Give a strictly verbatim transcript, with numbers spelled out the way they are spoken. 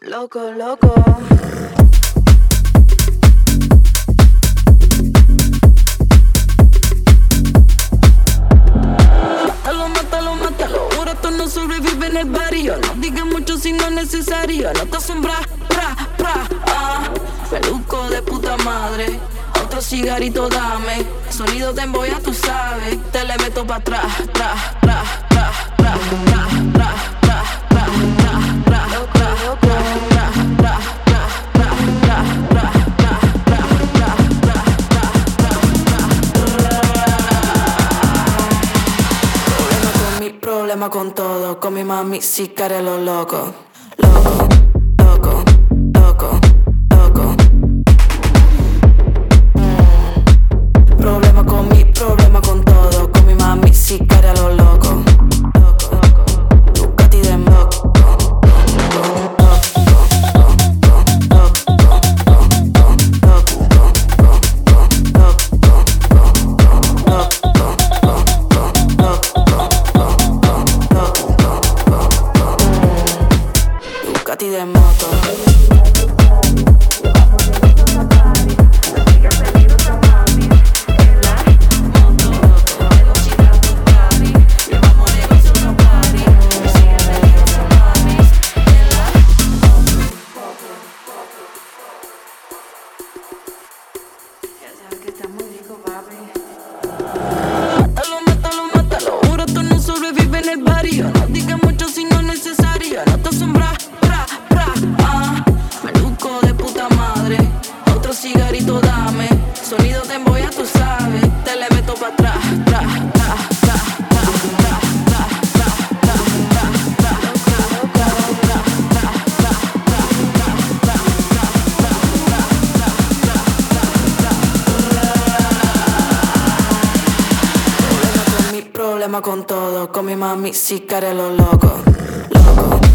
Loco, loco. Mátalo, mátalo, mátalo. Ahora tú no sobrevives en el barrio. No digas mucho si no es necesario. No te asombras, pra, pra, ah. Peluco de puta madre. Otro cigarrito dame. Sonido de emboya, tú sabes. Te le meto pa' atrás, tra, tra, tra, tra, tra, tra, tra, tra, tra, tra, tra, tra, problema con todo, con mi mami sí que haré lo loco. Loco, loco, loco, loco. Mm. Problema con mi, problema con todo, con mi mami sí que haré lo loco. Loco, Ducati de moco. Ducati de moto. Mátalo, mátalo, mátalo. Ahora tú no sobrevives en el barrio. No digas mucho si no es necesario. No te asombras, pra, pra, ah. Peluco de puta madre. Otro cigarrito dame. Sonido de emboya, tú sabes. Te le meto pa' atrás, tra, tra, tra, tra, tra, tra, tra, tra, tra, problema con todo, con mi mami sí que haré lo loco, loco.